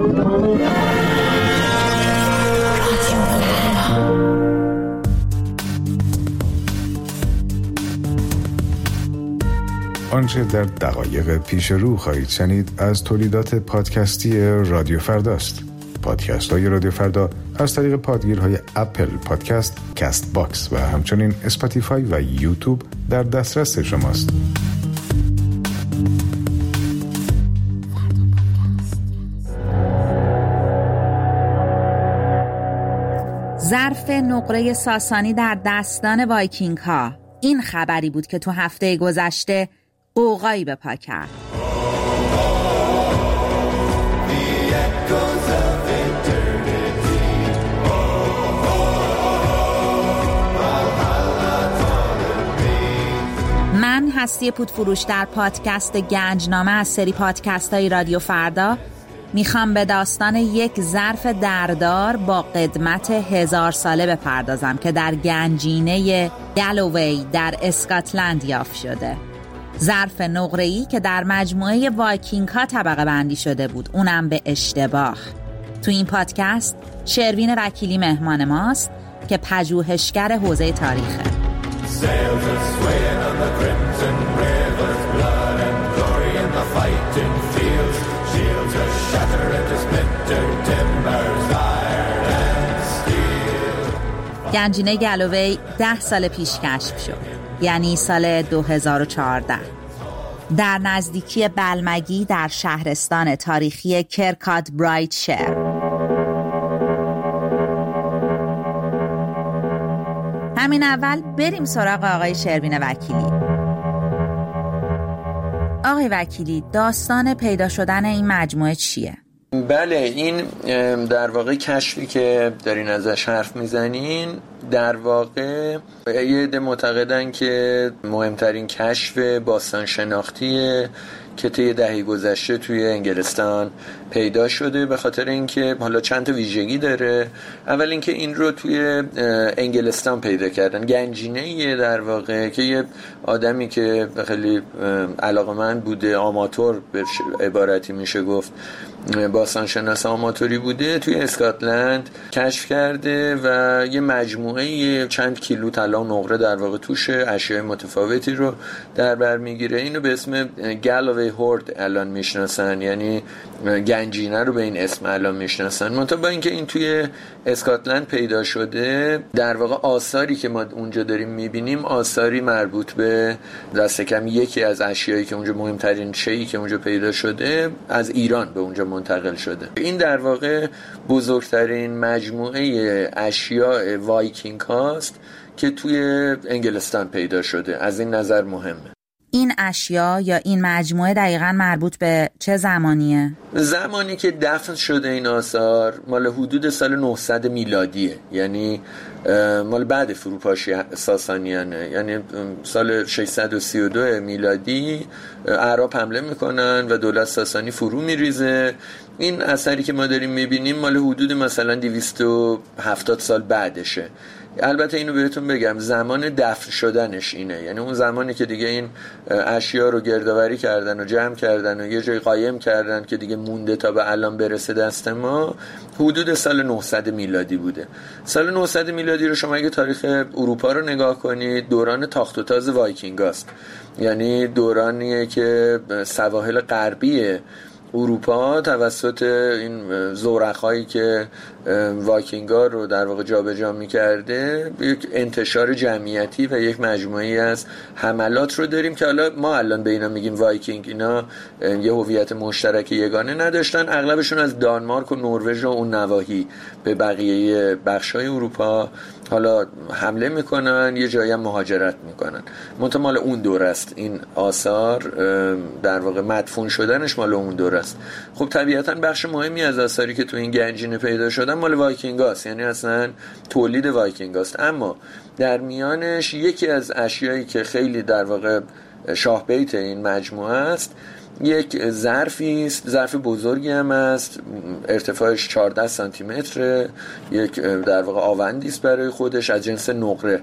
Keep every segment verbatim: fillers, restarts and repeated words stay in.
آنچه در دقایق پیش رو خواهید شنید از تولیدات پادکستی رادیو فرداست. پادکست های رادیو فردا از طریق پادگیرهای اپل پادکست، کست باکس و همچنین اسپاتیفای و یوتیوب در دسترس شماست. ظرف نقره ساسانی در دستان وایکینگ ها. این خبری بود که تو هفته گذشته قوقایی به پا کرد. من هستی پودفروش در پادکست گنجنامه از سری پادکست های رادیو فردا میخوام به داستان یک ظرف دردار با قدمت هزار ساله بپردازم که در گنجینه گالووی در اسکاتلند یافت شده. ظرف نقره‌ای که در مجموعه وایکینگ ها طبقه بندی شده بود، اونم به اشتباه. تو این پادکست شروین وکیلی مهمان ماست که پژوهشگر حوزه تاریخه. گنجینه گالووی ده سال پیش کشف شد، یعنی سال دو هزار و چهارده، در نزدیکی بلمگی در شهرستان تاریخی کرکاد برایتشر. همین اول بریم سراغ آقای شروین وکیلی. آقای وکیلی، داستان پیدا شدن این مجموعه چیه؟ بله، این در واقع کشفی که دارین ازش حرف میزنین در واقع یه عده معتقدن که مهمترین کشف باستان شناختیه که طی دهه گذشته توی انگلستان پیدا شده، به خاطر اینکه حالا چند تا ویژگی داره. اول اینکه این رو توی انگلستان پیدا کردن، گنجینه‌ای در واقع که یه آدمی که خیلی علاقه‌مند بوده، آماتور به عبارتی میشه گفت، باستان شناس آماتوری بوده، توی اسکاتلند کشف کرده و یه مجموعه چند کیلو طلا و نقره در واقع توش اشیاء متفاوتی رو در بر میگیره. اینو به اسم گالووی هورد الان میشناسن، یعنی گنجینه رو به این اسم الان میشناسن. منتها با اینکه این توی اسکاتلند پیدا شده، در واقع آثاری که ما اونجا داریم میبینیم آثاری مربوط به دست کم یکی از اشیایی که اونجا مهمترین شیئی که اونجا پیدا شده از ایران به اونجا منتقل شده. این در واقع بزرگترین مجموعه اشیاء وایکینگ هاست که توی انگلستان پیدا شده. از این نظر مهمه. این اشیا یا این مجموعه دقیقاً مربوط به چه زمانیه؟ زمانی که دفن شده این آثار مال حدود سال نهصد میلادیه، یعنی مال بعد فروپاشی ساسانیانه، یعنی سال ششصد و سی و دو میلادی اعراب حمله میکنن و دولت ساسانی فرو میریزه. این اثری که ما داریم میبینیم مال حدود مثلا دویست و هفتاد سال بعدشه. البته اینو بهتون بگم زمان دفن شدنش اینه، یعنی اون زمانی که دیگه این اشیا رو گردآوری کردن و جمع کردن و یه جای قایم کردن که دیگه مونده تا به الان برسه دست ما، حدود سال نهصد میلادی بوده. سال نهصد میلادی رو شما اگه تاریخ اروپا رو نگاه کنید، دوران تاخت و تاز وایکینگاست، یعنی دورانیه که سواحل غربی اروپا توسط این زورخایی که وایکینگا رو در واقع جابجا می‌کرده یک انتشار جمعیتی و یک مجموعه‌ای از حملات رو داریم که حالا ما الان به اینا میگیم وایکینگ. اینا یه هویت مشترک یگانه نداشتن، اغلبشون از دانمارک و نروژ و اون نواحی به بقیه بخش‌های اروپا حالا حمله میکنن، یه جایی هم مهاجرت میکنن. منتها مال اون دوره است این آثار، در واقع مدفون شدنش مال اون دوره است. خب طبیعتاً بخش مهمی از آثاری که تو این گنجینه پیدا شدن مال وایکینگاست، یعنی اصلا تولید وایکینگاست. اما در میانش یکی از اشیایی که خیلی در واقع شاه بیت این مجموعه است، یک ظرفی است، ظرف بزرگی هم است، ارتفاعش چهارده سانتی متره، یک در واقع آوندی است برای خودش از جنس نقره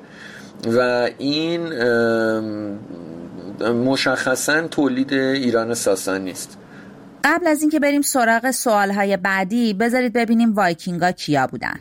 و این مشخصاً تولید ایران ساسانی است. قبل از اینکه بریم سراغ سوالهای بعدی، بذارید ببینیم وایکینگا کیا بودن.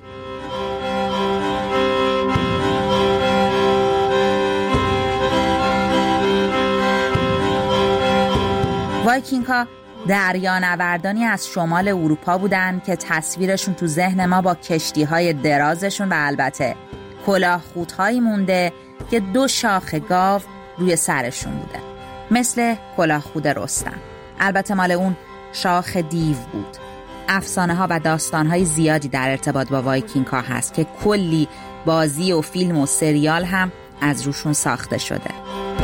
وایکینگ‌ها دریانوردانی از شمال اروپا بودن که تصویرشون تو ذهن ما با کشتی‌های درازشون و البته کلاهخودهایی مونده که دو شاخ گاو روی سرشون بوده، مثل کلاهخود رستم. البته مال اون شاخ دیو بود. افسانه‌ها و داستان‌های زیادی در ارتباط با وایکینگ‌ها هست که کلی بازی و فیلم و سریال هم از روشون ساخته شده.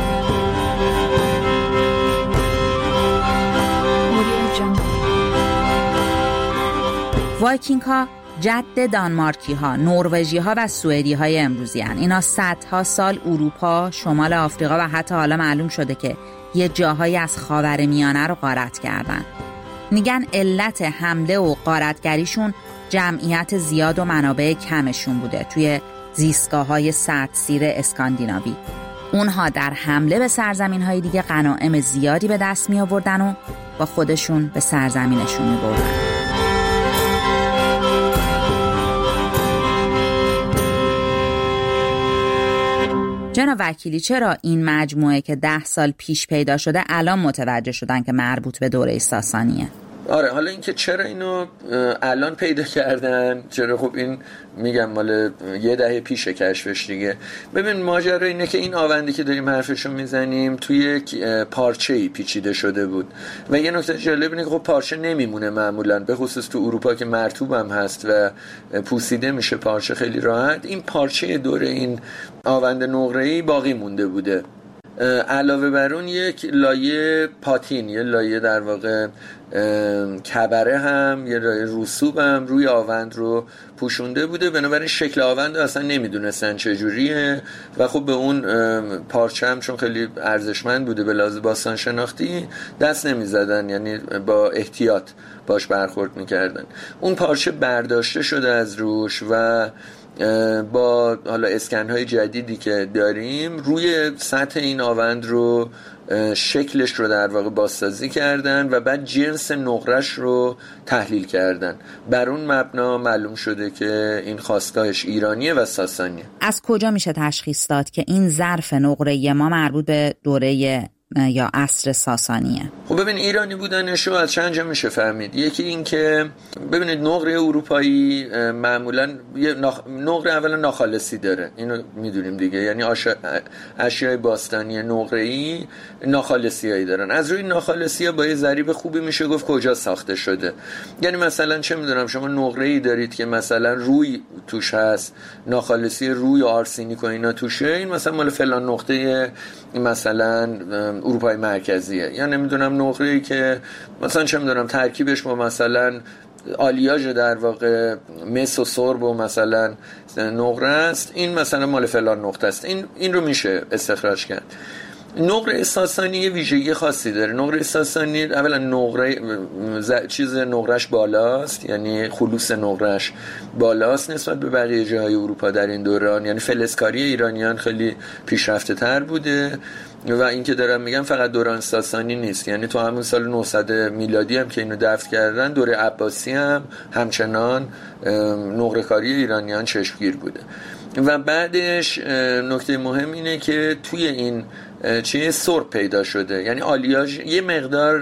وایکینگ ها جد دانمارکی ها، نروژی ها و سوئدی های امروزی هن. اینا صدها سال اروپا، شمال آفریقا و حتی حالا معلوم شده که یه جاهایی از خاورمیانه رو غارت کردن. میگن علت حمله و غارتگریشون جمعیت زیاد و منابع کمشون بوده توی زیستگاه های سردسیر اسکاندیناوی. اونها در حمله به سرزمین های دیگه غنایم زیادی به دست می آوردن و با خودشون به سرزمینشون می بردن. جناب وکیلی، چرا این مجموعه که ده سال پیش پیدا شده الان متوجه شدن که مربوط به دوره ساسانیه؟ آره، حالا اینکه چرا اینو الان پیدا کردن، چرا، خب این میگم مال یه دهه پیشه کشفش دیگه. ببین ماجرا اینه که این آونده که داریم حرفشو میزنیم توی یک پارچه‌ای پیچیده شده بود و یه نکته جالب اینه که خب پارچه نمیمونه معمولا، به خصوص تو اروپا که مرطوب هم هست و پوسیده میشه پارچه خیلی راحت. این پارچه دور این آوند نقره‌ای باقی مونده بوده. علاوه بر اون یک لایه پاتین، یه لایه در واقع کبره هم، یه لایه رسوب هم روی آوند رو پوشونده بوده. بنابراین شکل آوند اصلا نمیدونستن چجوریه و خب به اون پارچه هم چون خیلی ارزشمند بوده به لحاظ باستان شناختی دست نمیزدن، یعنی با احتیاط باش برخورد میکردن. اون پارچه برداشته شده از روش و با حالا اسکن‌های جدیدی که داریم روی سطح این آوند رو شکلش رو در واقع بازسازی کردن و بعد جنس نقرش رو تحلیل کردن. بر اون مبنا معلوم شده که این خاستگاهش ایرانیه و ساسانیه. از کجا میشه تشخیص داد که این ظرف نقره ما مربوط به دوره یا عصر ساسانیه؟ خب ببین ایرانی بودنشو از چند جا میشه فهمید. یکی این که ببینید نقره اروپایی معمولا یه نخ... نقره اولا ناخالصی داره، اینو میدونیم دیگه، یعنی آش... اشیای باستانی نقره‌ای ناخالصیایی دارن. از روی ناخالصی‌ها با یه ضریب خوبی میشه گفت کجا ساخته شده. یعنی مثلا چه میدونم شما نقره‌ای دارید که مثلا روی توش هست، ناخالصی روی آرسینیک و اینا توشه، این مثلا مال فلان نقطه مثلا اروپای مرکزیه. یا نمیدونم نقره‌ای که مثلا چه میدونم ترکیبش با مثلا آلیاژ در واقع مس و سرب و مثلا نقره است، این مثلا مال فلان نقطه است. این این رو میشه استخراج کرد. نقره ساسانی یه ویژگی خاصی داره. نقره ساسانی اولا نقره چیز نقرهش بالاست، یعنی خلوص نقرهش بالاست نسبت به بقیه جاهای اروپا در این دوران، یعنی فلزکاری ایرانیان خیلی پیشرفته تر بوده. و این که دارم میگم فقط دوران ساسانی نیست، یعنی تو همون سال نهصد میلادی هم که اینو دفن کردن دوره عباسی هم همچنان نقره کاری ایرانیان چشمگیر بوده. و بعدش نکته مهم اینه که توی این چیه سرب پیدا شده، یعنی آلیاژ یه مقدار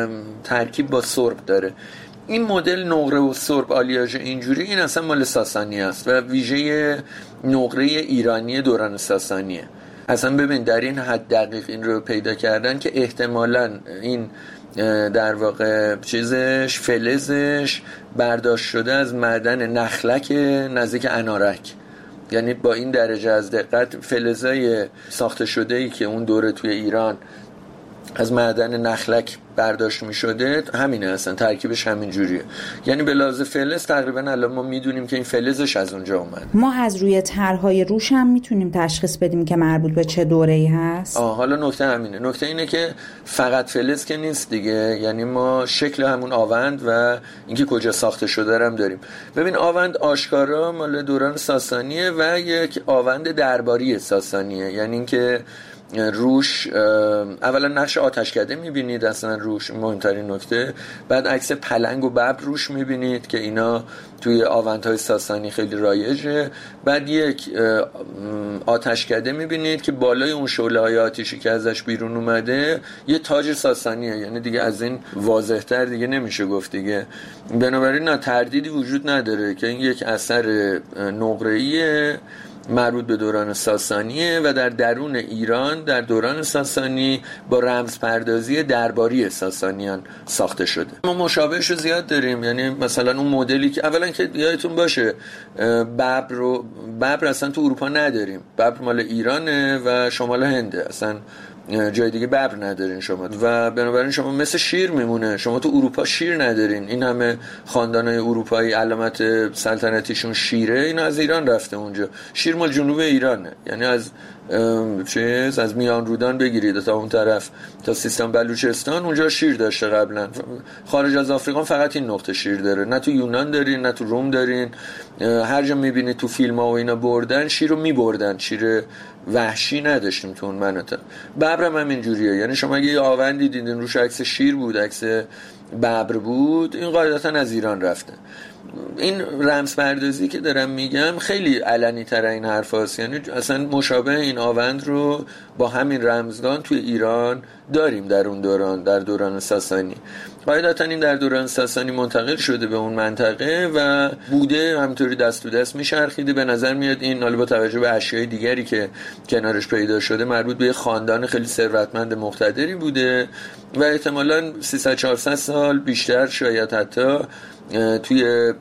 ترکیب با سرب داره. این مدل نقره و سرب آلیاژ اینجوری این اصلا مال ساسانی است و ویژه نقره ایرانی دوران ساسانیه. اصلا ببین در این حد دقیق این رو پیدا کردن که احتمالاً این در واقع چیزش فلزش برداشت شده از معدن نخلک نزدیک انارک، یعنی با این درجه از دقت فلزای ساخته شده‌ای که اون دوره توی ایران از معدن نخلک برداشت می شده همینه، اصلا ترکیبش همین جوریه. یعنی به لحاظ فلز تقریبا الان ما میدونیم که این فلزش از اونجا اومد. ما از روی طرح‌های روش هم میتونیم تشخیص بدیم که مربوط به چه دوره‌ای هست. آه حالا نکته همینه. نکته اینه که فقط فلز که نیست دیگه، یعنی ما شکل همون آوند و اینکه کجا ساخته شده هم داریم. ببین آوند آشکارا مال دوران ساسانیه و یک آوند درباری ساسانیه، یعنی اینکه روش اولا نقش آتشکده میبینید، اصلا روش مهمترین نکته. بعد عکس پلنگ و ببر روش میبینید که اینا توی آوندهای ساسانی خیلی رایجه. بعد یک آتشکده میبینید که بالای اون شعله های آتیشی که ازش بیرون اومده یه تاج ساسانیه، یعنی دیگه از این واضح‌تر دیگه نمیشه گفت دیگه. بنابراین نه تردیدی وجود نداره که این یک اثر نقره‌ایه مربوط به دوران ساسانیه و در درون ایران در دوران ساسانی با رمز پردازی درباری ساسانیان ساخته شده. ما مشابهش رو زیاد داریم، یعنی مثلا اون مدلی که اولا که یادتون باشه ببر رو ببر اصلا تو اروپا نداریم، ببر مال ایرانه و شمال هنده، اصلا جای دیگه ببر ندارین شما و بنابراین شما مثل شیر میمونه. شما تو اروپا شیر ندارین، این همه خاندانای اروپایی علامت سلطنتیشون شیره، اینا از ایران رفته اونجا. شیر مال جنوب ایرانه، یعنی از چیز از میان رودان بگیرید تا اون طرف تا سیستان بلوچستان اونجا شیر داشته قبلا. خارج از آفریقا فقط این نقطه شیر داره، نه تو یونان دارین نه تو روم دارین. هر جا میبینید تو فیلم ها و اینا بردن شیر رو میبردن، شیر وحشی نداشتیم تو اون مناطق. ببرم هم اینجوریه، یعنی شما اگه یه آوندی دیدین روش عکس شیر بود، عکس ببر بود، این قاعدتا از ایران رفته. این رمز پردازی که دارم میگم خیلی علنی تر این حرف هست، یعنی اصلا مشابه این آوند رو با همین رمزدان توی ایران داریم در اون دوران، در دوران ساسانی. قاعدتا این در دوران ساسانی منتقل شده به اون منطقه و بوده همینطوری دست تو دست میچرخیده. به نظر میاد این حالا با توجه به اشیاء دیگری که کنارش پیدا شده مربوط به خاندان خیلی ثروتمند مقتدری بوده و احتمالاً سیصد چهارصد سال بیشتر، شاید حتی توی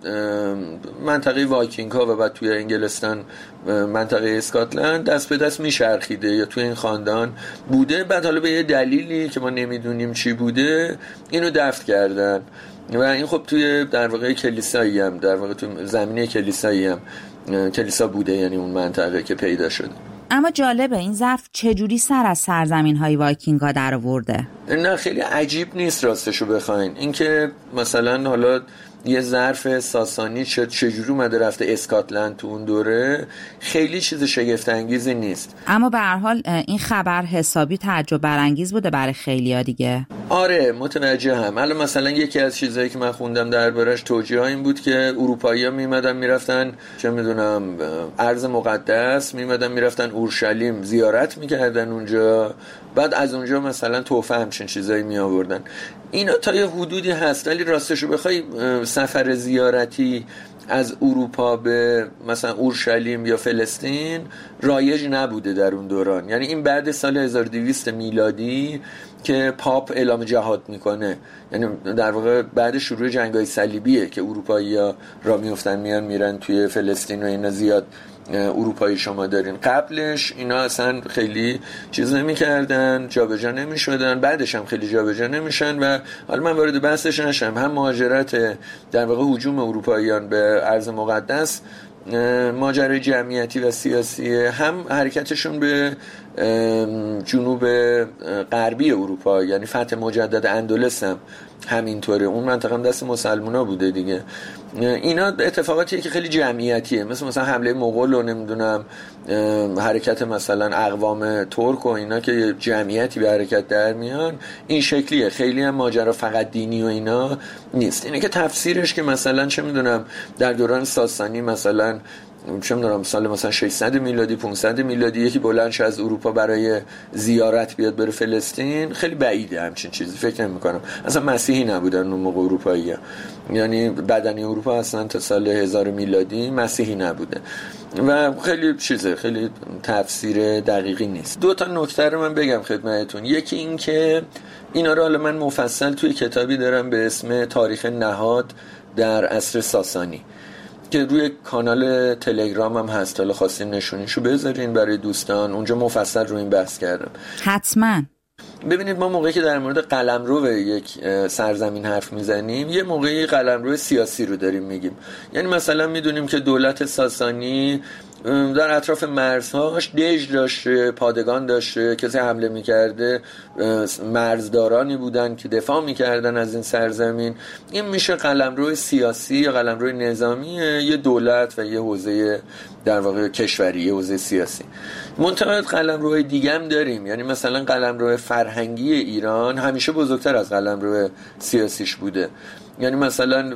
منطقه وایکینگ ها و بعد توی انگلستان منطقه اسکاتلند دست به دست میچرخیده یا توی این خاندان بوده. بعد حالا به یه دلیلی که ما نمیدونیم چی بوده اینو دفن کردن و این خب توی در واقع کلیسایی هم در واقع توی زمینه کلیسایی هم کلیسا بوده، یعنی اون منطقه که پیدا شده. اما جالبه این ظرف چجوری سر از سرزمین های وایکینگ ها در آورده؟ نه خیلی عجیب نیست راستشو بخواین، این که مثلا حالا یه ظرف ساسانی چه چجوری اومده رفته اسکاتلند تو اون دوره خیلی چیز شگفت انگیزی نیست. اما به هر حال این خبر حسابی تعجب برانگیز بوده برای خیلیا دیگه. آره متوجهم. الان مثلا یکی از چیزایی که من خوندم دربارش توجیه این بود که اروپایی‌ها میمدن میرفتن چه میدونم ارض مقدس، میمدن میرفتن اورشلیم زیارت میکردن اونجا، بعد از اونجا مثلا تحفه همچین چیزایی می آوردن. اینا تا یه حدودی هست، ولی راستشو بخوای سفر زیارتی از اروپا به مثلا اورشلیم یا فلسطین رایج نبوده در اون دوران. یعنی این بعد سال هزار و دویست میلادی که پاپ اعلام جهاد میکنه، یعنی در واقع بعد شروع جنگ‌های صلیبیه که اروپایی‌ها را میافتن میان میرن توی فلسطین و اینا زیاد اروپایی شما دارین. قبلش اینا اصلا خیلی چیز نمی‌کردن، جابجا نمی‌شدن، بعدش هم خیلی جابجا نمیشن و حالا من وارد بحثش نشم. هم مهاجرت در واقع هجوم اروپاییان به ارض مقدس ماجرای جمعیتی و سیاسی، هم حرکتشون به جنوب غربی اروپا، یعنی فتح مجدد اندلس هم همینطوره، اون منطقه هم دست مسلمونا بوده دیگه. اینا اتفاقاتیه که خیلی جمعیتیه، مثل مثلا حمله مغول و نمیدونم حرکت مثلا اقوام ترک و اینا که جمعیتی به حرکت در میان، این شکلیه. خیلی هم ماجرا فقط دینی و اینا نیست. اینه که تفسیرش که مثلا چه میدونم در دوران ساسانی مثلا چه میدونم سال مثلا ششصد میلادی پانصد میلادی یکی بلند شه از اروپا برای زیارت بیاد بره فلسطین، خیلی بعیده همچین چیزی، فکر نمی کنم. اصلا مسیحی نبودن اون موقع اروپایی‌ها، یعنی بدنی اروپا اصلا تا سال هزار میلادی مسیحی نبوده و خیلی چیزه، خیلی تفسیر دقیقی نیست. دو تا نکته رو من بگم خدمتتون. یکی این که اینا رو حالا من مفصل توی کتابی دارم به اسم تاریخ نهاد در عصر ساسانی که روی کانال تلگرام هم هست، حالا خواستین نشونیشو بذارین برای دوستان، اونجا مفصل رو این بحث کردم. حتما. ببینید ما موقعی که در مورد قلمرو یک سرزمین حرف میزنیم، یه موقعی قلمرو سیاسی رو داریم میگیم. یعنی مثلا میدونیم که دولت ساسانی در اطراف مرزهاش دژ داشته، پادگان داشته، کسی حمله میکرده مرزدارانی بودن که دفاع میکردن از این سرزمین. این میشه قلمرو سیاسی یا قلمرو نظامی یه دولت و یه حوزه در واقع کشوری، حوزه سیاسی. منتها قلمروهای دیگه هم داریم، یعنی مثلا قلمرو فرهنگی ایران همیشه بزرگتر از قلمرو سیاسیش بوده. یعنی مثلا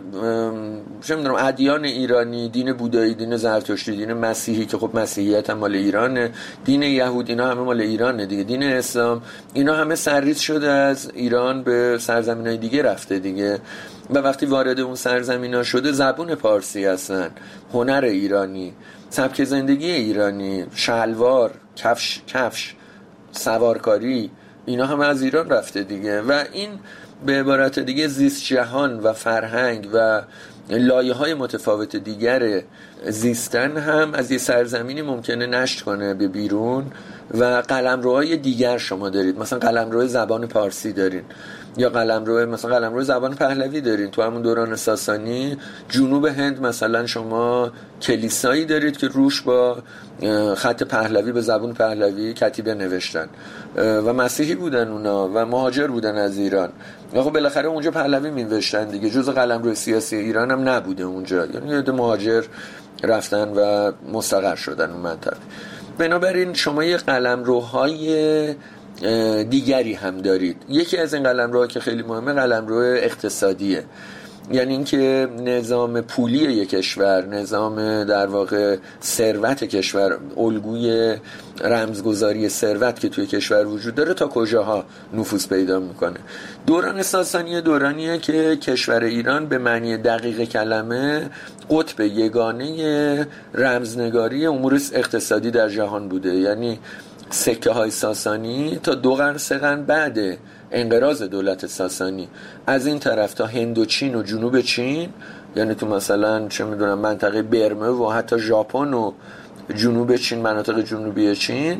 چه می‌دونم ادیان ایرانی، دین بودایی، دین زرتشتی، دین مسیحی که خب مسیحیت هم مال ایرانه، دین یهود اینا همه مال ایرانه دیگه، دین اسلام اینا همه سرریز شده از ایران به سرزمین‌های دیگه رفته دیگه. و وقتی وارد اون سرزمینا شده، زبون پارسی هستن، هنر ایرانی، سبک زندگی ایرانی، شلوار، کفش کفش سوارکاری، اینا هم از ایران رفته دیگه. و این به عبارت دیگه زیست جهان و فرهنگ و لایه‌های متفاوت دیگر زیستن هم از یه سرزمینی ممکنه نشت کنه به بیرون و قلمروهای دیگر شما دارید. مثلا قلمرو زبان پارسی دارین، یا قلمرو مثلا قلمرو زبان پهلوی دارین. تو همون دوران ساسانی جنوب هند مثلا شما کلیسایی دارید که روش با خط پهلوی به زبان پهلوی کتیبه نوشتن و مسیحی بودن اونا و مهاجر بودن از ایران. خب بالاخره اونجا پهلوی می‌نوشتن دیگه، جزء قلمرو سیاسی ایران هم نبوده اونجا، یعنی یه مهاجر رفتن و مستقر شدن اون منطقه. بنابراین شما یه قلمروهای دیگری هم دارید. یکی از این قلمروها که خیلی مهمه قلمرو اقتصادیه، یعنی اینکه نظام پولی یک کشور، نظام در واقع ثروت کشور، الگوی رمزگذاری ثروت که توی کشور وجود داره تا کجاها نفوذ پیدا میکنه. دوران ساسانی دورانیه که کشور ایران به معنی دقیق کلمه قطب یگانه رمزنگاری امور اقتصادی در جهان بوده. یعنی سکه های ساسانی تا دو قرن سه قرن بعد انقراض دولت ساسانی از این طرف تا هند و چین و جنوب چین، یعنی تو مثلا چه میدونم منطقه برمه و حتی ژاپن و جنوب چین، مناطق جنوبی چین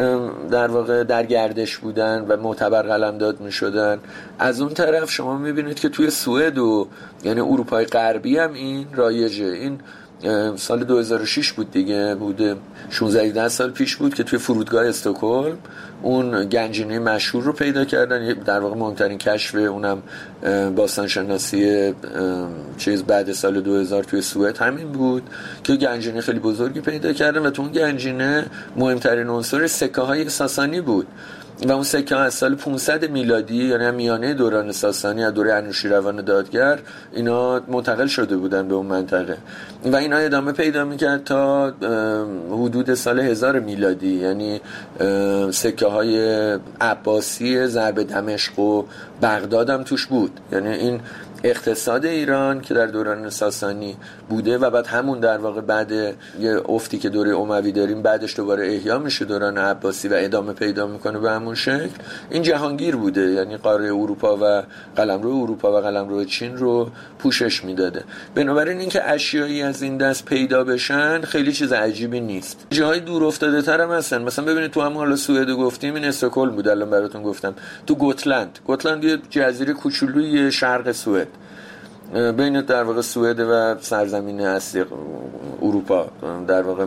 در واقع در گردش بودن و معتبر قلمداد میشدن. از اون طرف شما میبینید که توی سوئد و یعنی اروپای غربی هم این رایجه. این سال دو هزار و شش بود دیگه، بوده شانزده سال پیش بود که توی فرودگاه استکهلم اون گنجینه مشهور رو پیدا کردن. در واقع مهمترین کشف اونم باستانشناسی چیز بعد سال دو هزار توی سوئد همین بود که گنجینه خیلی بزرگی پیدا کردن و تو اون گنجینه مهمترین عنصر سکه های ساسانی بود و اون سکه ها از سال پانصد میلادی، یعنی میانه دوران ساسانی، از دوره انوشیروان دادگر اینا منتقل شده بودن به اون منطقه و اینا ادامه پیدا میکرد تا حدود سال هزار میلادی. یعنی سکه های عباسی ضرب دمشق و بغداد هم توش بود. یعنی این اقتصاد ایران که در دوران ساسانی بوده و بعد همون در واقع بعد یه افتی که دوره اموی داریم بعدش دوباره احیا میشه دوران عباسی و ادامه پیدا میکنه به همون شکل، این جهانگیر بوده. یعنی قاره اروپا و قلمرو اروپا و قلمرو چین رو پوشش میداده. بنابراین اینکه اشیایی از این دست پیدا بشن خیلی چیز عجیبی نیست. جاهای دور افتاده تر هم هستن. مثلا ببینید تو همون حالا سوئد گفتیم، این استکهلم بود الان براتون گفتم. تو گوتلند، گوتلند یه جزیره کوچولوی شرق سوئد بین در واقع سوئد و سرزمین اصلی اروپا، در واقع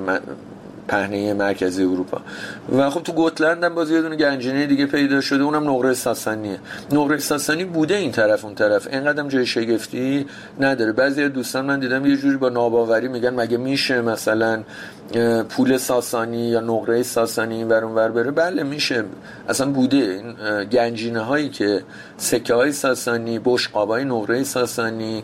پهنه مرکزی اروپا. و خب تو گوتلند هم باز یه دونه گنجینه دیگه پیدا شده، اونم نقره ساسانیه. نقره ساسانی بوده این طرف اون طرف، اینقدرم جای شگفتی نداره. بعضی دوستان من دیدم یه جوری با ناباوری میگن مگه میشه مثلا پول ساسانی یا نقره ساسانی این ور اون ور بره؟ بله میشه، اصلا بوده. این گنجینه هایی که سکه های ساسانی، بشقابای نقره ساسانی،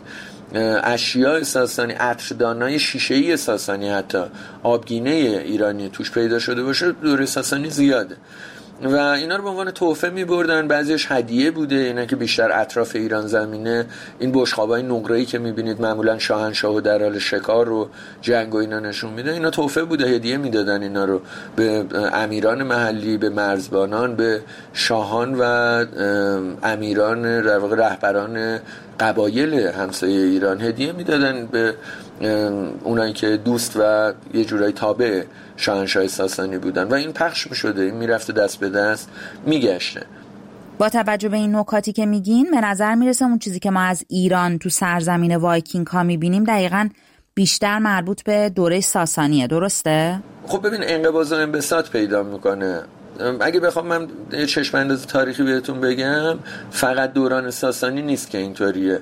اشیاء ساسانی، عطردانای شیشه‌ای ساسانی، حتی آبگینه ایرانی توش پیدا شده باشه دوره ساسانی زیاده و اینا رو به عنوان تحفه می‌بردن. بعضیش هدیه بوده، اینا که بیشتر اطراف ایران زمینه. این بشقابای نقره‌ای که می‌بینید معمولاً شاهنشاهو در حال شکار و جنگ و اینا نشون میده، اینا تحفه بوده، هدیه میدادن اینا رو به امیران محلی، به مرزبانان، به شاهان و امیران، در واقع رهبران قبایل همسایه ایران هدیه میدادن به اونایی که دوست و یه جورایی تابع شاهنشاه ساسانی بودن و این پخش میشده، این میرفته دست به دست میگشته. با توجه به این نکاتی که میگین به نظر میرسه اون چیزی که ما از ایران تو سرزمین وایکینگ ها میبینیم دقیقاً بیشتر مربوط به دوره ساسانیه، درسته؟ خب ببین انقباض و انبساط پیدا میکنه. اگه بخوام من چشم انداز تاریخی بهتون بگم، فقط دوران ساسانی نیست که اینطوریه.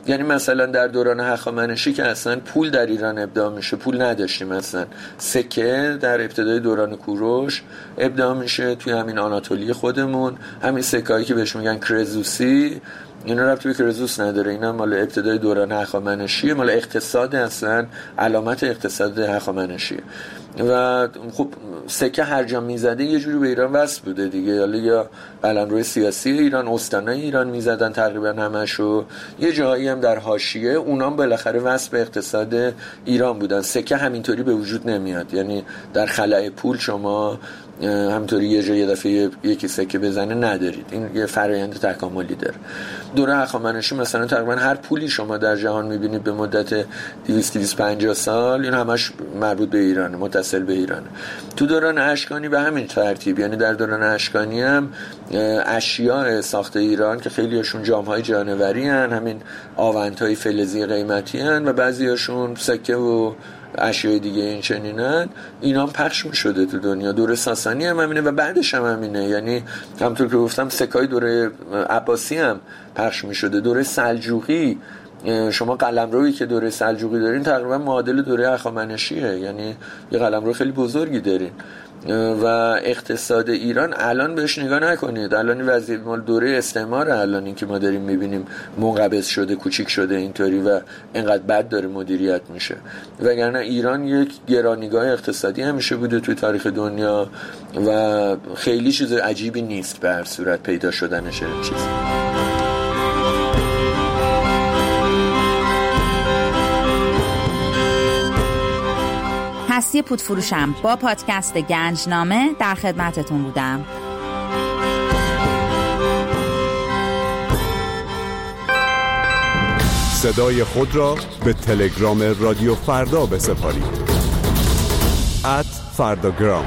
یعنی مثلا در دوران هخامنشی که اصلا پول در ایران ابداع میشه، پول نداشتیم اصلا، سکه در ابتدای دوران کوروش ابداع میشه توی همین آناتولی خودمون. همین سکه‌ای که بهش میگن کرزوسی، اینا ربطی به کرزوس نداره، اینا مال ابتدای دوران هخامنشیه، مال اقتصاد، اصلا علامت اقتصاد هخامنشیه. و خب سکه هر جا میزده یه جوری به ایران وصل بوده دیگه، حالا یا قلمرو سیاسی ایران، استانای ایران میزدن تقریبا همشو، یه جایی هم در حاشیه اونام بالاخره وصل به اقتصاد ایران بودن. سکه همینطوری به وجود نمیاد، یعنی در خلأ پول شما همینطوری یه جای یه دفعه یکی سکه بزنه ندارید، این یه فرآیند تکاملی داره. دوره هخامنشی مثلا تقریبا هر پولی شما در جهان میبینید به مدت دویست دویست و پنجاه سال، این همش مربوط به ایرانه، متصل به ایرانه. تو دوران اشکانی به همین ترتیب، یعنی در دوران اشکانی هم اشیاء ساخت ایران که خیلیاشون جام‌های جانوری هن، همین آونت‌های فلزی قیمتی هن و بعضیاشون سکه و اشیاء دیگه این چنینن، اینا هم پخش می شده تو دنیا. دوره ساسانی هم همینه و بعدش هم همینه، یعنی همونطور که گفتم سکای دوره عباسی هم پخش می شده. دوره سلجوقی، شما قلمرویی که دوره سلجوقی دارین تقریبا معادل دوره هخامنشیه، یعنی یه قلمرو خیلی بزرگی دارین. و اقتصاد ایران الان بهش نگاه نکنید، الان وضعیت مال دوره استعمار، الان این که ما داریم میبینیم منقبض شده، کوچیک شده اینطوری و اینقدر بد داره مدیریت میشه، وگرنه ایران یک گرانیگاه اقتصادی همیشه بوده توی تاریخ دنیا و خیلی چیز عجیبی نیست به هر صورت پیدا شدنش این چیز. هستی پودفروشم با پادکست گنجنامه در خدمتتون بودم. صدای خود را به تلگرام رادیو فردا بسپارید. ات فرداگرام.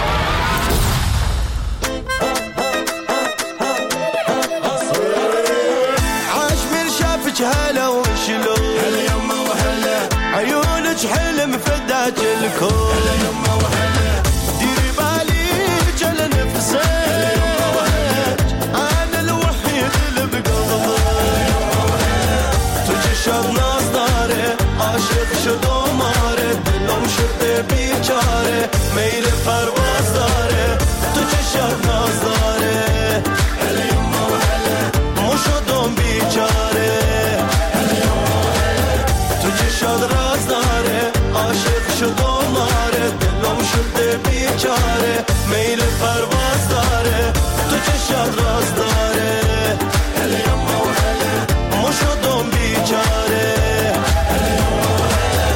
عاجبني شافك هلا وشلون، هلا يما وهلا، عيونك حلم فداك الكون، هلا يما وهلا، ديري بالي جل نفسك، هلا يما وهلا، انا الوحيد اللي بقلبك، هلا يما وهلا، تجي ناس داره، عاشق شد و ماره، دلم شده بیچاره، میل پرواز داره، تجي ناس داره، هلا يما وهلا، مو شدم بیچاره، هلا يما وهلا، تجي راز داره، عاشق شد و ماره، دلم شده بیچاره، میل پرواز داره، تو چشات راز داره، هلا یما و هلا، مو شدم بیچاره، هلا یما و هلا.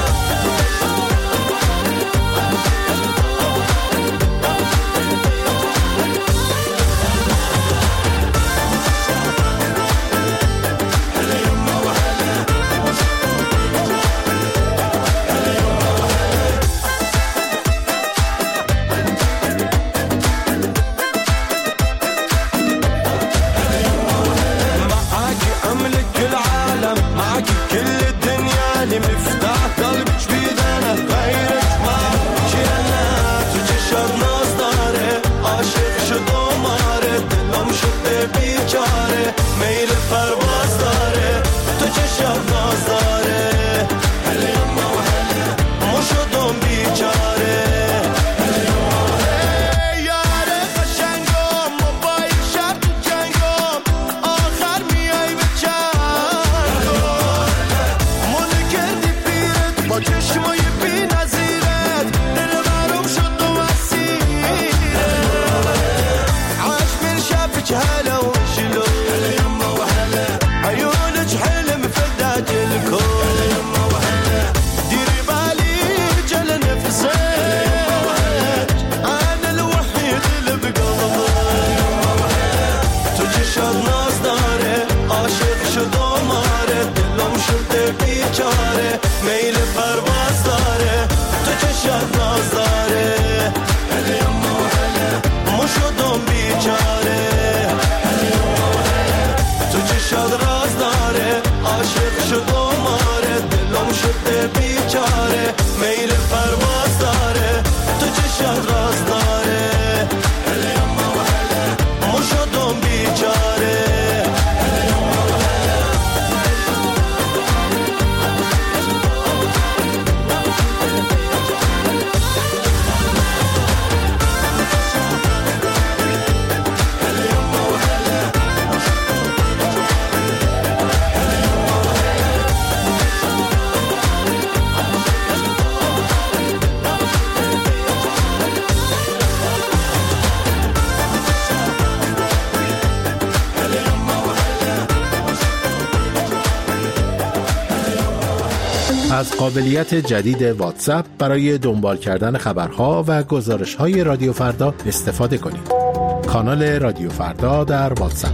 از قابلیت جدید واتساپ برای دنبال کردن خبرها و گزارش‌های رادیو فردا استفاده کنید. کانال رادیو فردا در واتساپ.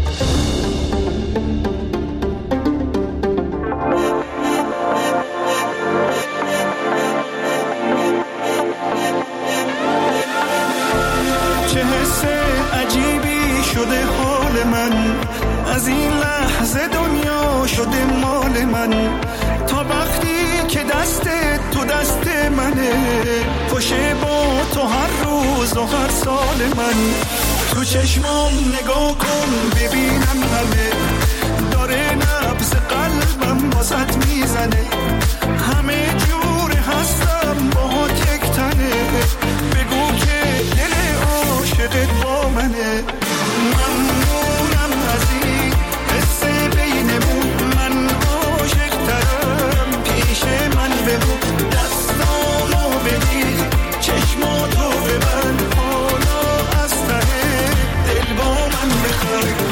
چه حس عجیبی شده حال من، از این لحظه دنیا شده مال من، تا وقتی که دست تو دست منه، خوشه با تو هر روز و هر سال من. تو چشمام نگاه کن ببینم همه، داره نبض قلبم واسط میزنه، همه جور هستم با تک تنه، بگو که دل عاشقت با منه. ممنونم از این حس بینمون، من عاشق ترم، پیش من بگو، دستانو بگیر، چشماتو ببند، حالا از ته دل با من بخوای.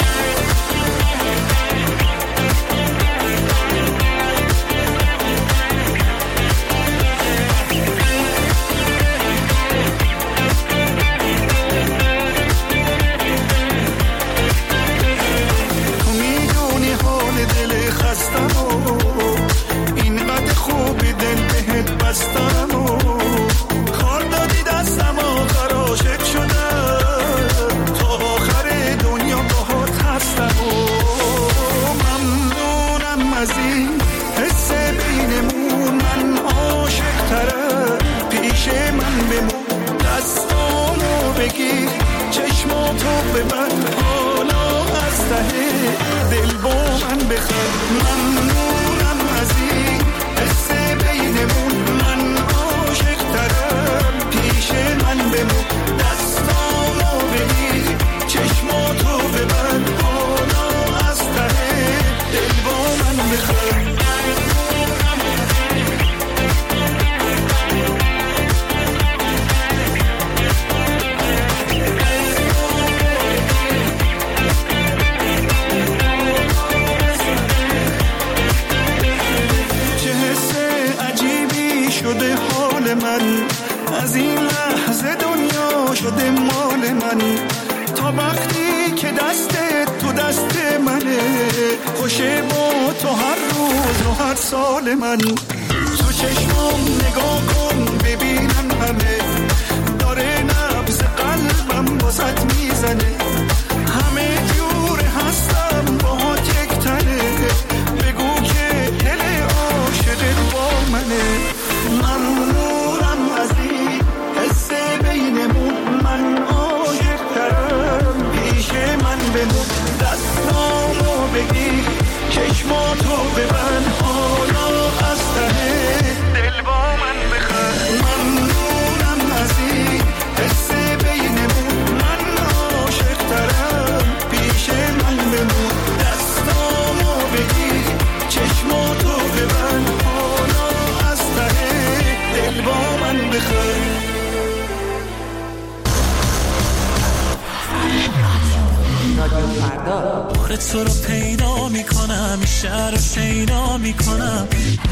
تو رو پیدا میکنم، شهر رو شیدا میکنم.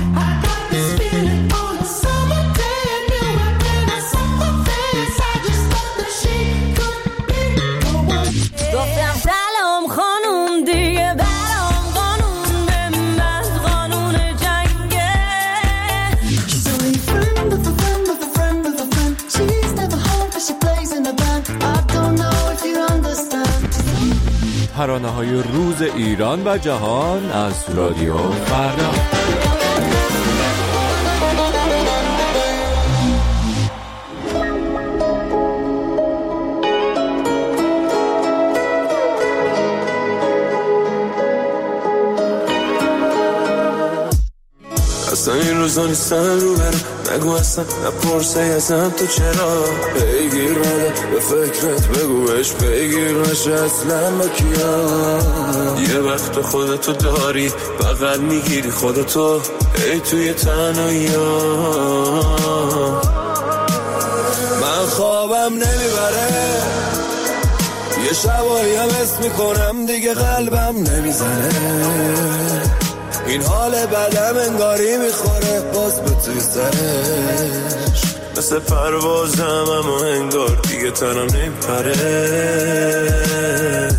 گفتم سلام خانوم دیگه برام قانون به من قانون جنگه. She's only a friend of a friend of a friend of a friend. She's never home but she plays in a band. I don't know if you understand. ترانه‌های روز ایران و جهان از رادیو فردا. اصلا این روزا نیستن رو برم، نگو اصلا نپرسه ازم تو چرا. بگیر باده به فکرت بگو بهش بگیر نشه اصلا با کیا. یه وقت خودتو داری بغل میگیری خودتو ای توی تنهایی ها. من خوابم نمیبره، یه شبایی هم اسم میکنم دیگه قلبم نمیزنه. این حال بدم انگاری میخوره باز به توی سرش، مثل پروازم اما انگار دیگه تنم نمیپره.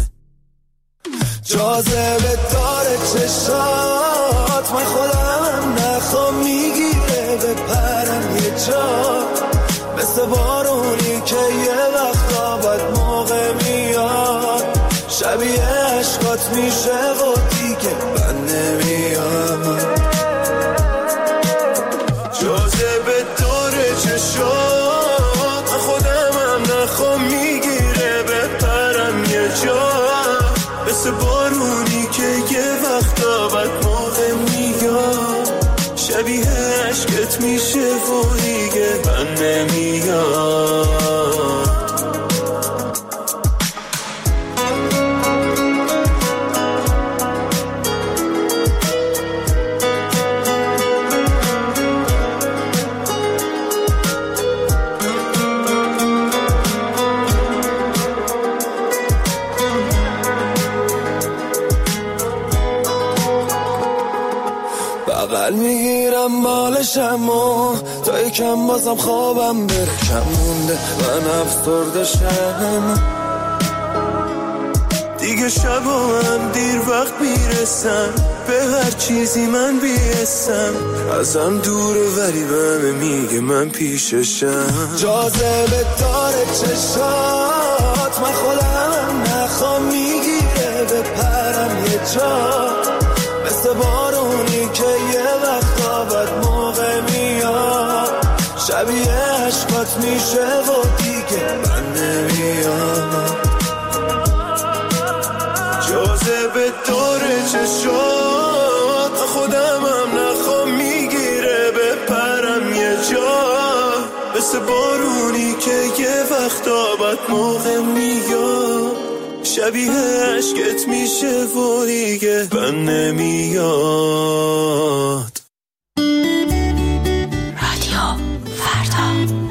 جاذبه داره چشات من خودم نخوام میگیره بپرم یه جا، مثل بارونی که یه وقتا بد موقع میاد، شبیه عشقات میشه و دیگه من نمیاد. جاذبه داره چشات من خودم هم نخوام میگیره بپرم یه جا، مثل بارونی که یه وقتا بد موقع میاد، شبیه عشقت میشه و دیگه من نمیاد. بغل میگیرم بالشم و تا یکم بازم خوابم بره کم مونده من افسردشم، دیگه شبا من دیر وقت میرسم به هر چیزی من بیستم، ازم دوره ولی بهم میگه من پیششم. جاذبه داره چشات من خودم نخوام میگیره بپرم یه جا، مثل بارونی که یه وقتا بد موقع میاد، شبیه عشقات میشه و دیگه من نمیاد. جاذبه داره چشات خودم هم نخوام میگیره بپرم یه جا، مثل بارونی که یه وقتا بد موقع میاد، شبیه عشقت میشه و دیگه من نمیاد. رادیو فردا.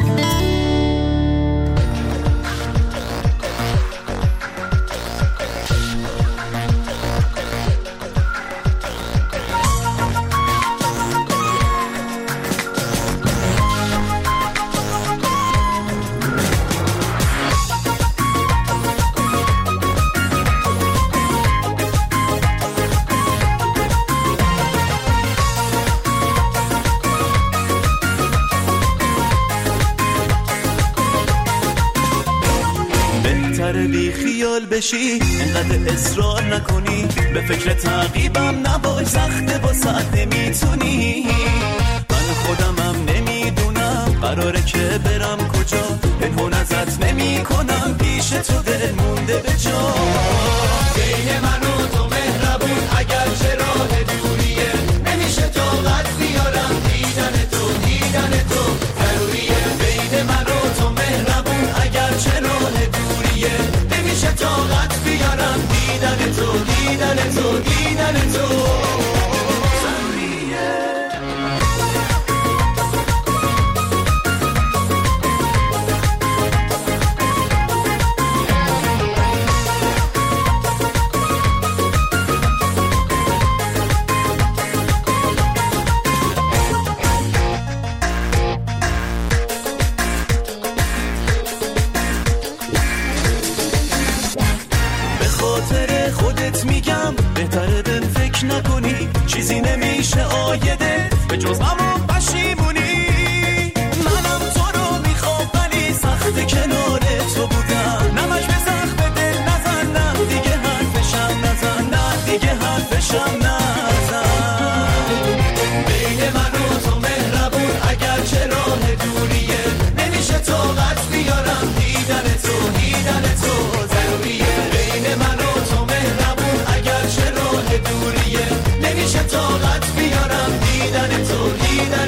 بی خیال بشی انقدر اصرار نکنی، به فکر تعقیبم نباش سخته واسه نمیتونی، من خودمم نمیدونم قراره که برم کجا، پنهون ازت نمی کنم پیش تو دل مونده به جا، بین من و تو مهربون اگر چه راه دوریه، نمیشه طاقت بیارم دیدن تو دیدن تو ضروریه، بین من و تو مهربون اگر چه راه دوریه، نمیشه طاقت بیارم دیدن تو دیدن تو دیدن تو نکنی چیزی نمیشه آیده به جز اما پشیمونی، منم تو رو میخوام ولی سخت کنار تو بودم، نمش به سخت دل نزن نه دیگه حرفشم نزن نه دیگه حرفشم نزن، بین من و تو مهربون اگر چه راه دوریه، نمیشه طاقت بیارم دیدن تو دیدن تو ضروریه، بین من و تو مهربون اگر چه راه دوریه، نمیشه طاقت بیارم دیدن تو دیدن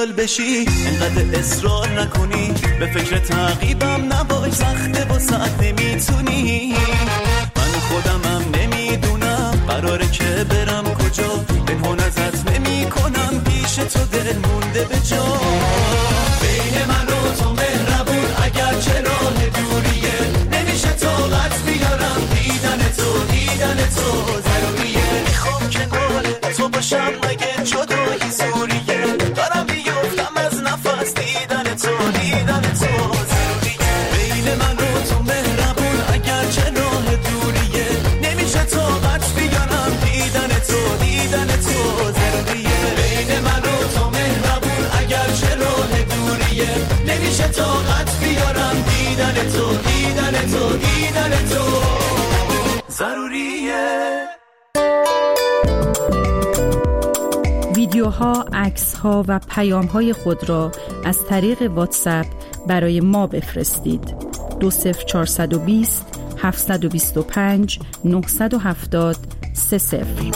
دل بشی انقدر اصرار نکنی به فکر تعقیبم نباش سخته با ساعت نمیتونی من خودمم نمیدونم قراره که برم کجا پنهان ازت نمی کنم پیش تو دل مونده به جا بین من و تو مهربون اگر چه راه دوریه نمیشه طاقت بیارم دیدن تو دیدن تو ضروریه میخوام کنار تو باشم مگه جدایی زوریه دارم بیفتم از نفس دیدن تو دیدن تو ضروریه بین من و تو مهربون اگر چه راه دوریه نمیشه طاقت بیارم دیدن تو دیدن تو ضروریه بین من و تو مهربون اگر چه راه دوریه نمیشه طاقت بیارم دیدن تو دیدن تو دیدن تو ضروریه. ویدیوها، عکس‌ها و پیام‌های خود را از طریق واتساپ برای ما بفرستید. دو صفر چهارصد و بیست هفتصد و بیست و پنج نهصد و هفتاد سه صفر.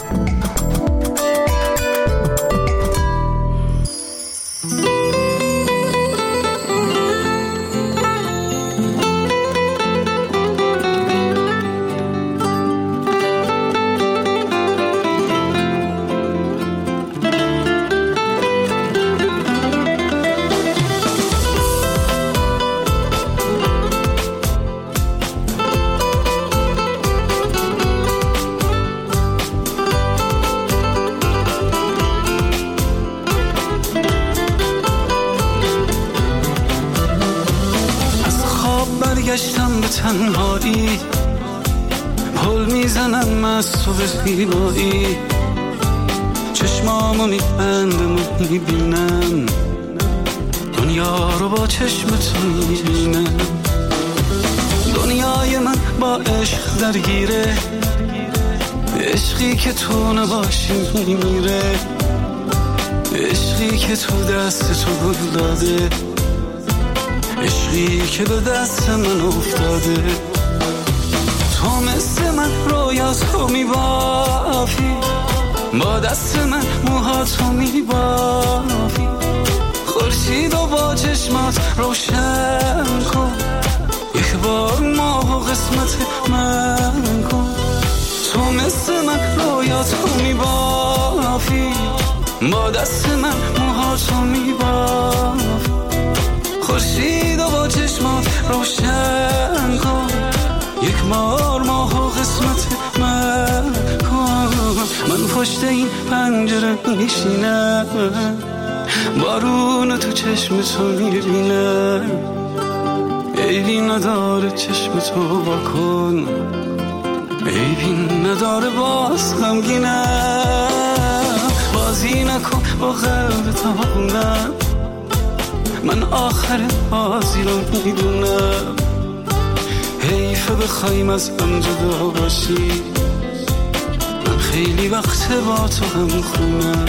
برگشتم به تنهایی پل میزنم از تو به زیبایی چشمامو میبندم و میبینم دنیا رو با چشم تو میبینم دنیای من با عشق درگیره عشقی که تو نباشی میمیره عشقی که تو دست تو گل داده عشقی که به دست من افتاده تو مثل من رویاتو میبافی با دست من موهاتو میبافی خورشید و با چشمات روشن کن یک بار ماه و قسمت من کن تو مثل من رویاتو میبافی با دست من موهاتو میبافی خورشید و با چشمات روشن کن یک بار ماه و قسمت من کن من پشت این پنجره میشینم بارون تو چشم تو میبینم عیبی نداره چشم تو واکن عیبی نداره باز غمگینم بازی نکن با قلب تاقونم من آخر بازی رو میدونم حیفه بخوایم از هم جدا باشی من خیلی وقت با تو هم خونم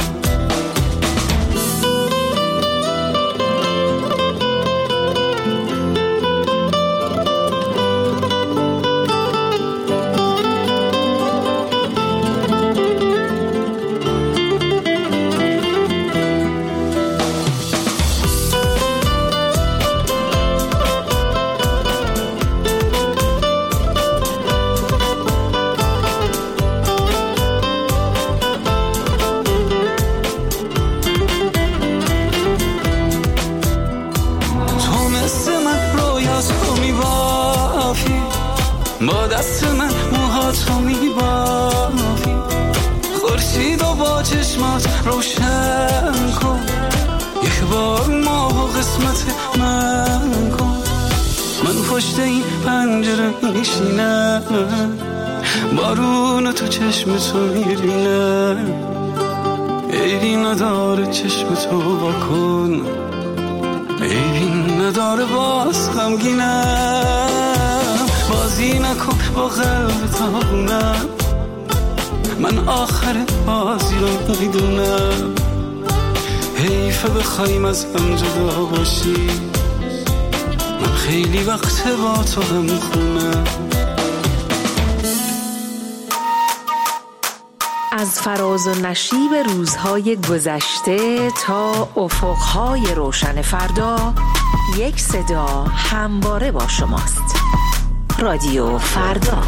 با دست من موهاتو میبافی خورشید و با چشمات روشن کن یک بار ماه و قسمت من کن من پشت این پنجره میشینم بارون تو چشم تو میبینم عیبی نداره چشم تو واکن عیبی نداره باز غمگینم بازی نکن با قلب تاقونم من آخر بازی رو میدونم حیفه بخوایم از هم جدا باشی من خیلی وقت با تو هم خونم. از فراز و نشیب روزهای گذشته تا افقهای روشن فردا، یک صدا همواره با شماست. رادیو فردا.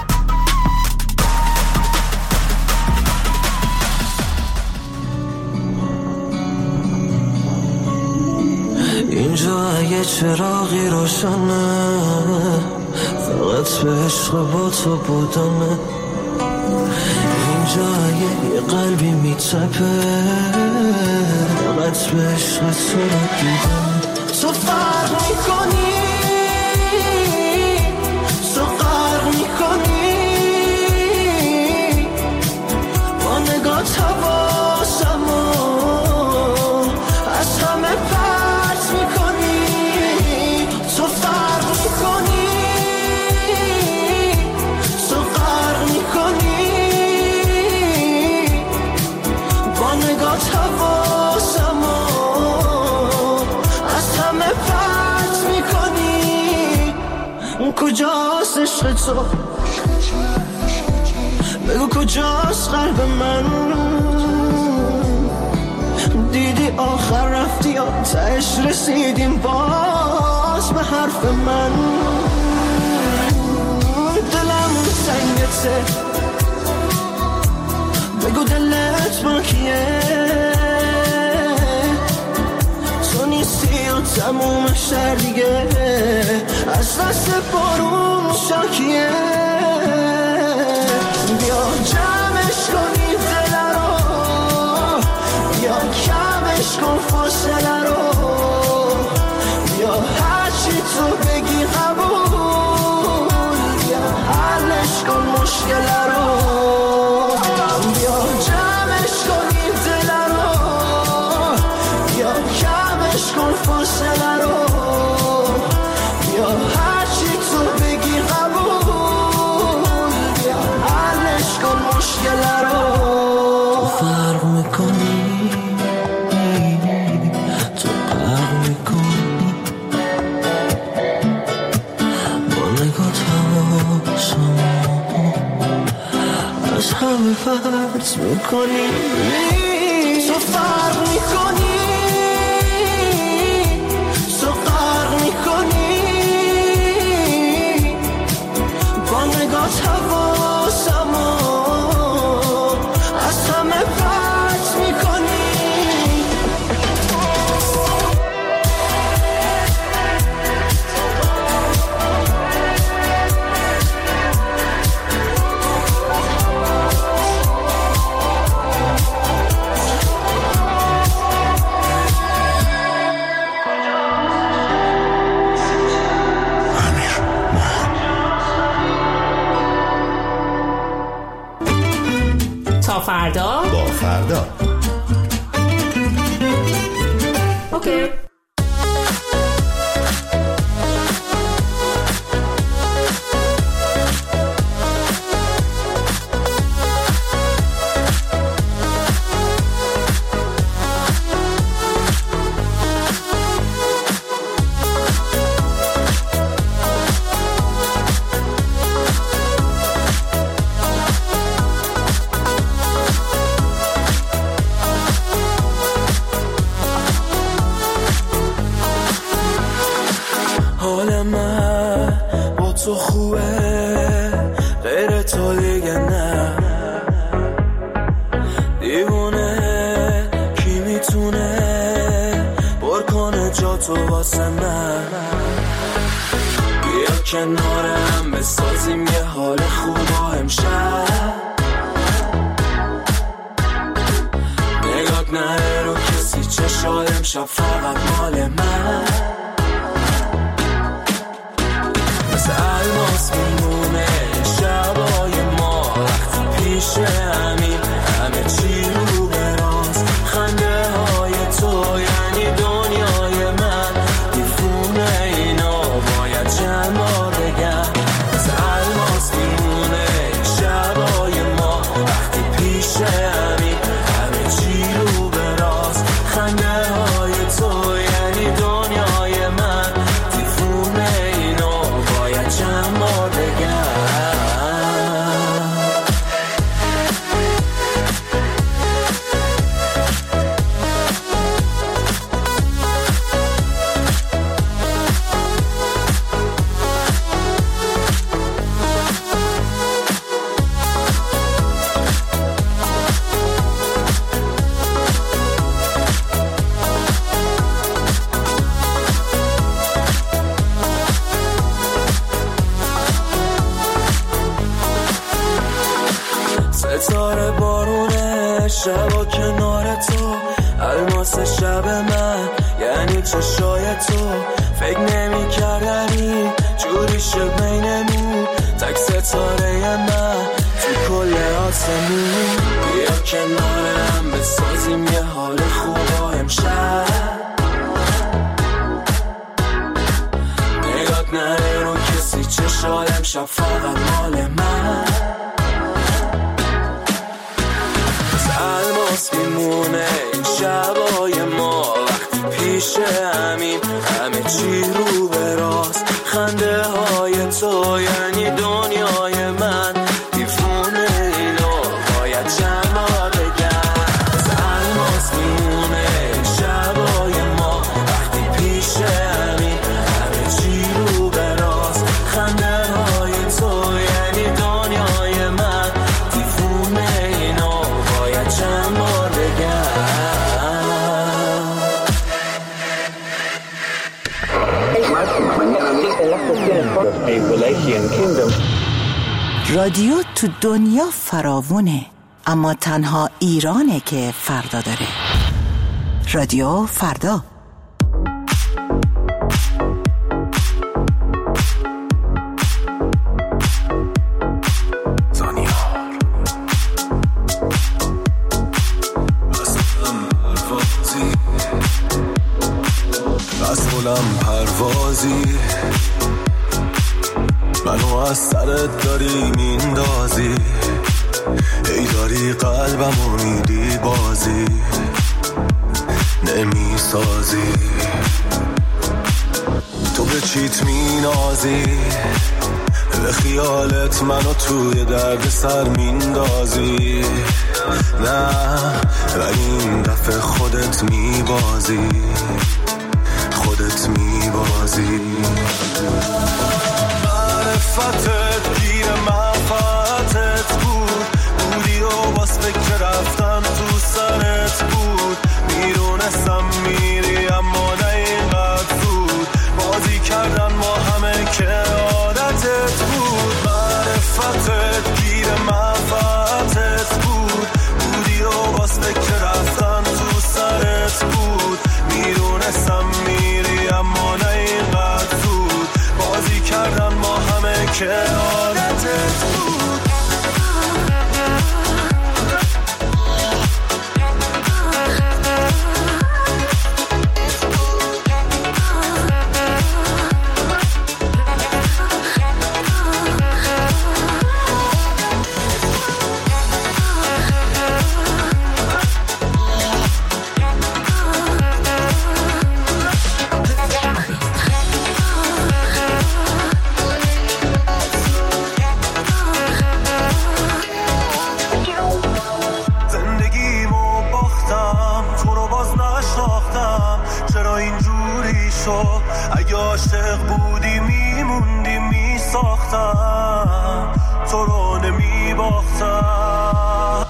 اینجا اگه چراغی روشنه، فقط به عشق با تو بودنه. اینجا اگه یه قلبی میتپه، فقط به عشق تو رو دیدم. تو فرق میکنی، تو فرق میکنی، با نگاه حواسمو از همه پرت میکنی. تو فرق میکنی، تو فرق میکنی، با نگاه حواسمو از همه پرت میکنی. کجاست عشق تو؟ بگو کجاست قلب من؟ دیدی آخر رفتی یا تهش رسیدیم باز به حرف من؟ دلم سنگته، بگو دلت با کیه؟ تو نیستی و تموم شهر دیگه از دست بارون شاکیه. بیا جمعش کنی دل رو، بیا کمش کن فاصله رو، بیا هرچی تو بگی قبول، بیا حلش کن مشکل رو، بیا جمعش کنی دل رو، بیا کمش کن فاصله رو، بیا هرچی تو بگی قبول، بیا حلش کن مشکل رو. تو فرق میکنی، تو فرق میکنی، با نگاه حواسمو از همه پرت میکنی. تو فرق میکنی، تو فرق میکنی، با نگاه حواسمو از همه پرت میکنی. تا فردا با فردا. اوکی. حال من با تو خوبه، غیر تو دیگه نه. دیوونه کی میتونه پر کنه جا تو واسه من؟ بیا کنارم بسازیم یه حال خوب و امشب. نگات نره رو کسی چشات امشب فقط مال من. الماس میمونه شبای ما وقتی پیش همین همه چی رو به راست. خنده های تو یعنی دنیای من، دیفونه اینا باید چند بار بگم. الماس میمونه شبای ما وقتی پیش همین همه چی رو به راست. خنده های تو یعنی دنیای من، دیفونه اینا باید چند بار بگم. شبا کنار تو الماس شب من یعنی چشای تو فکر نمی کردنی جوری شد بینمون تک ستاره من تو کل آسمون بیا کنارم بسازیم یه حال خوبا امشب نگات نره رو کسی چشای امشب فقط مال من الماس میمونه این شبای ما وقتی پیش همیم همه چی رو به راست خنده های تو یعنی دنیای من دیفونه اینو باید چند بار بگم الماس میمونه این شبای ما وقتی پیش همیم همه چی رو به راست خنده های تو یعنی دنیای من دیفونه اینو باید چند بار بگم رادیو تو دنیا فراوونه اما تنها ایرانه که فردا داره. رادیو فردا. مسئولم پروازی منو از سرت داری میندازی ای داری قلبمو میدی بازی نمیسازی تو به چیت مینازی به خیالت منو توی درد سر میندازی نه ولی این دفعه خودت میبازی خودت میبازی معرفتت گیر منفعتت بود بودی و باز فکر رفتن تو سرت بود میدونستم میری اما نه اینقدر زود بازی کردن ما همه که عادتت بود معرفتت گیر منفعتت بود بودی و باز فکر رفتن تو سرت بود میدونستم میری اما نه اینقدر زود بازی کردن ما همه که عادتت بود اگه عاشق بودی میموندی میساختم تو رو نمیباختم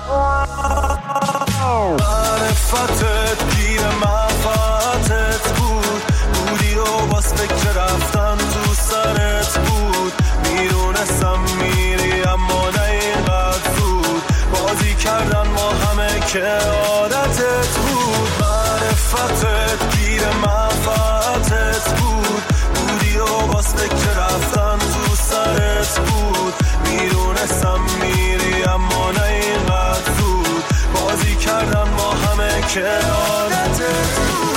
معرفتت گیر منفعتت بود بودی و باز فکر رفتن تو سرت بود میدونستم میری اما نه اینقدر زود بازی کردن ما همه که عادتت بود معرفتت گیر منفعتت بود بودی و باز فکر رفتن تو سرت بود میدونستم میری اما نه اینقدر زود بازی کردن ما همه که عادتت بود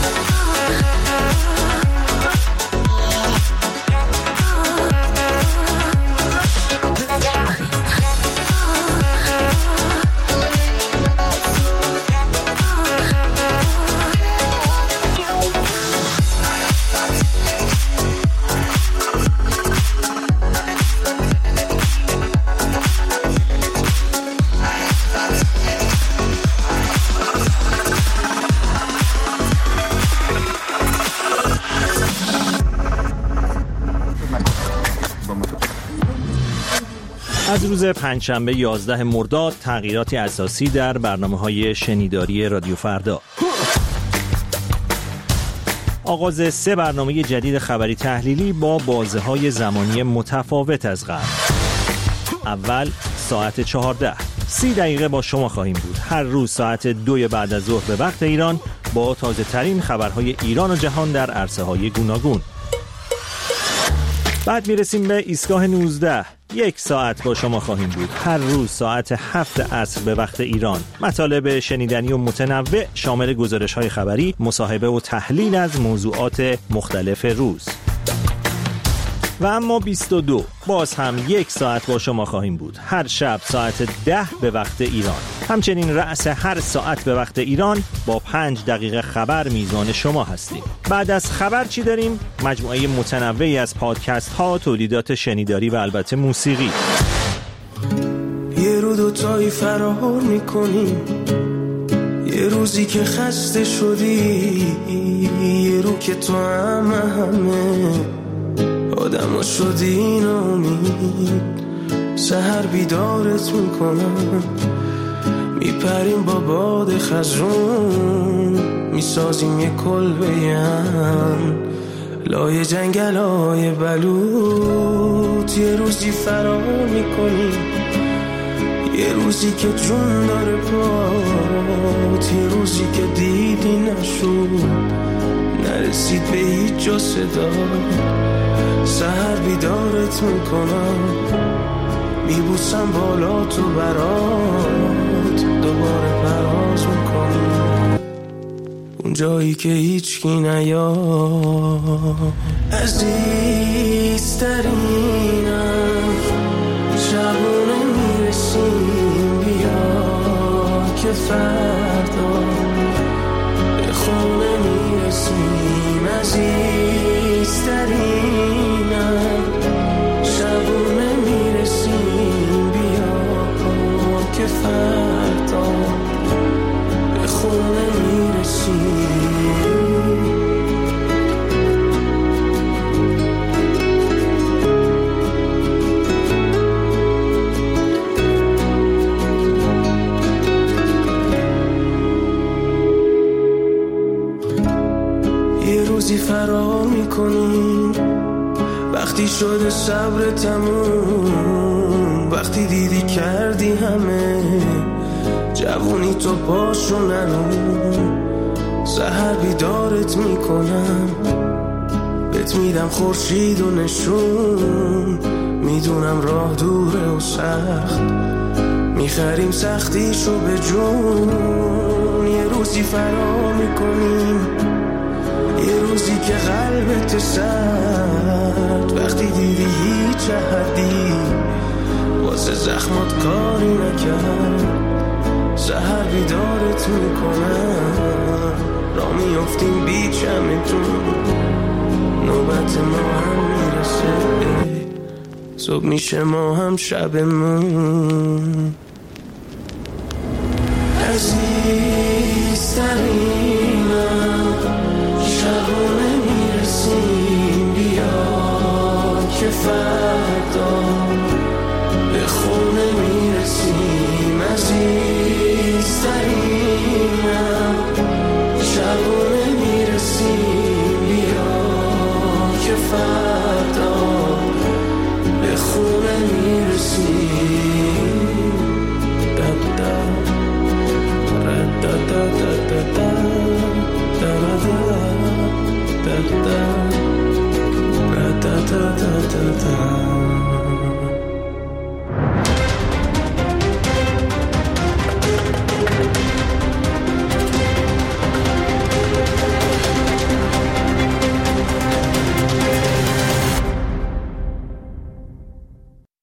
از روز پنجشنبه یازده مرداد تغییراتی اساسی در برنامه‌های شنیداری رادیو فردا. آغاز سه برنامه جدید خبری تحلیلی با بازه‌های زمانی متفاوت از قبل. اول ساعت چهارده، سی دقیقه با شما خواهیم بود. هر روز ساعت دوی بعد از ظهر به وقت ایران با تازه ترین خبرهای ایران و جهان در عرصه های گوناگون. بعد میرسیم به ایستگاه نوزده. یک ساعت با شما خواهیم بود. هر روز ساعت هفت عصر به وقت ایران. مطالب شنیدنی و متنوع شامل گزارش‌های خبری، مصاحبه و تحلیل از موضوعات مختلف روز. و اما بیست و دو باز هم یک ساعت با شما خواهیم بود. هر شب ساعت ده به وقت ایران. همچنین رأس هر ساعت به وقت ایران با پنج دقیقه خبر میزان شما هستیم. بعد از خبر چی داریم؟ مجموعه متنوعی از پادکست ها، تولیدات شنیداری و البته موسیقی. یه رو دوتایی فرار میکنیم، یه روزی که خسته شدی، یه رو که تو همه همه آدم ها شدی نامید. سحر بیدارت میکنم، میپریم با باد خزرون، میسازیم یه کلبه هم لای جنگل های بلوط. یه روزی فرار میکنیم، یه روزی که جون داره پات، یه روزی که دیدی نشد، نرسید به هیچ جا صدا. سحر بیدارت میکنم، میبوسم بالا تو برات، دوباره پرواز میکنم اون جایی که هیچ کی نیاد. عزیزترینم شبونه میرسیم، بیا که فردا به خونه میرسیم. عزیزترینم شبونه میرسیم، بیا که فردا به خونه میرسیم. یه روزی فرار میکنیم، وقتی شده صبر تموم، وقتی دیدی کردی همه جوونی تو پاشو نرون. سحر بیدارت میکنم، بهت میدم خورشید و نشون، میدونم راه دوره و سخت، میخریم سختیشو به جون. یه روزی فرار میکنیم، یه روزی که قلبت سرد، وقتی دیدی هیچ احدی واسه زخمات کاری نکرد. سحر بیدارت میکنم، را میافتیم بی چمتون، نوبت ما هم میرسه، صبح میشه ما هم شبمون. عزیزترینم شبونه میرسیم، بیا که فردا به خونه میرسیم. عزیزترینم شبونه میرسیم، بیا که فردا به خونه میرسیم.